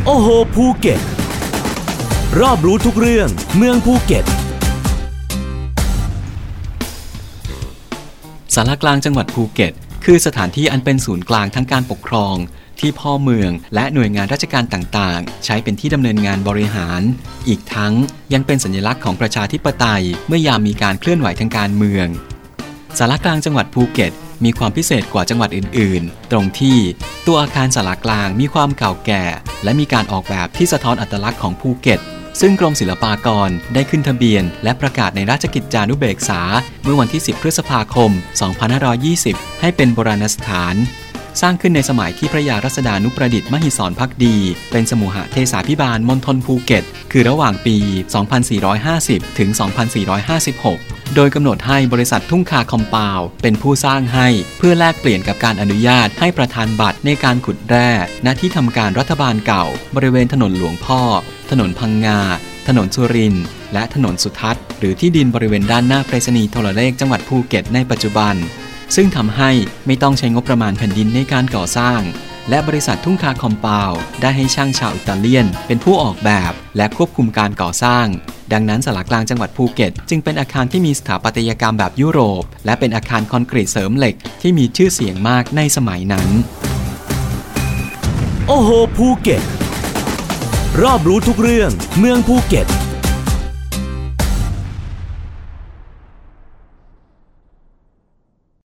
โอ้โหภูเก็ตรอบรู้ทุกเรื่องเมืองภูเก็ตศาลากลางจังหวัดภูเก็ตคือสถานที่อันเป็นศูนย์กลางทั้งการปกครองที่พ่อเมืองและหน่วยงานราชการต่างๆใช้เป็นที่ดำเนินงานบริหารอีกทั้งยังเป็นสัญลักษณ์ของประชาธิปไตยเมื่อยามมีการเคลื่อนไหวทางการเมืองศาลากลางจังหวัดภูเก็ตมีความพิเศษกว่าจังหวัดอื่นๆตรงที่ตัวอาคารศาลากลางมีความเก่าแก่และมีการออกแบบที่สะท้อนอัตลักษณ์ของภูเก็ตซึ่งกรมศิลปากรได้ขึ้นทะเบียนและประกาศในราชกิจจานุเบกษาเมื่อวันที่ 10 พฤษภาคม 2520 ให้เป็นโบราณสถานสร้างขึ้นในสมัยที่พระยารัศดานุประดิษฐ์มหิศรภักดีเป็นสมุหเทศาภิบาลมณฑลภูเก็ตคือระหว่างปี 2450 ถึง 2456 โดยกำหนดให้บริษัททุ่งคาคอมพาวด์เป็นผู้สร้างให้เพื่อแลกเปลี่ยนกับการอนุญาตให้ประธานบัตรในการขุดแร่ณที่ทำการรัฐบาลเก่าบริเวณถนนหลวงพ่อถนนพังงาถนนสุรินทร์และถนนสุทัศน์หรือที่ดินบริเวณด้านหน้าไปรษณีย์โทรเลขจังหวัดภูเก็ตในปัจจุบันซึ่งทำให้ไม่ต้องใช้งบประมาณแผ่นดินในการก่อสร้างและบริษัททุ่งคาคอมพาวด์ได้ให้ช่างชาวอิตาเลียนเป็นผู้ออกแบบและควบคุมการก่อสร้างดังนั้นศาลากลางจังหวัดภูเก็ตจึงเป็นอาคารที่มีสถาปัตยกรรมแบบยุโรปและเป็นอาคารคอนกรีตเสริมเหล็กที่มีชื่อเสียงมากในสมัยนั้นโอ้โหภูเก็ตรอบรู้ทุกเรื่องเมืองภูเก็ต